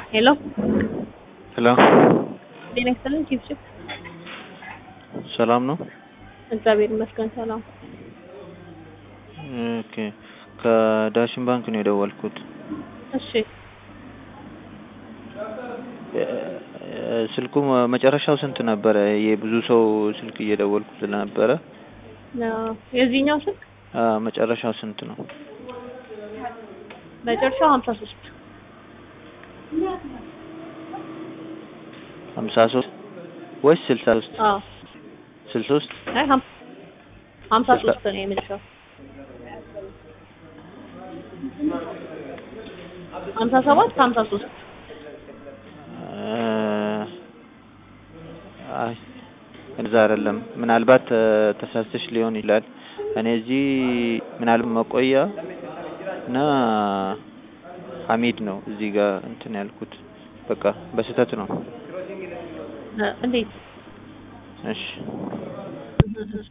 ሄሎ ሄሎ ጤና ይስጥልኝ ቺፕ ሰላም ነው? እግዚአብሔር ይመስገን ሰላም። ኦኬ ከዳሽን ባንክ ነው የደወልኩት። እሺ ስልኩ መጨረሻው ስንት ነበረ? የብዙ ሰው ስልክ እየደወልኩ ስለነበረ የዚህኛው ስልክ መጨረሻው ስንት ነው? መጨረሻው 53 53 ወይስ 63? አዎ 63 አይ 53 ነው የመጨረሻው 57 53 አይ እንደዛ አይደለም። ምናልባት ተሳስተሽ ሊሆን ይችላል። እኔ እዚህ ምናልባት መቆያ እና ሐሚድ ነው እዚህ ጋር እንትን ያልኩት። በቃ በስህተት ነው። እንዴት? እሺ